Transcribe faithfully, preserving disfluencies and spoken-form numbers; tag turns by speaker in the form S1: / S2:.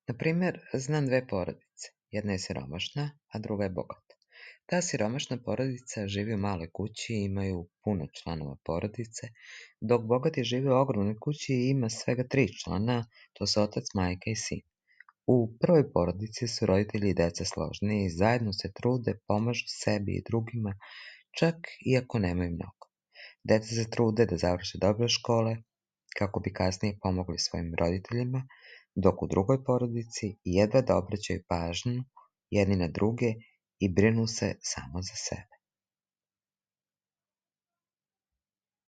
S1: Na primjer, znam dve porodice. Jedna je siromašna, a druga je bogata. Ta siromašna porodica živi u maloj kući i imaju puno članova porodice, dok bogati žive u ogromnoj kući i ima svega tri člana, to su otac, majka i sin. U prvoj porodici su roditelji i deca složni i zajedno se trude, pomažu sebi i drugima, čak i ako nemaju mnogo. Deca se trude da završe dobre škole, kako bi kasnije pomogli svojim roditeljima, dok u drugoj porodici jedva da obraćaju pažnju jedni na druge i brinu se samo za sebe.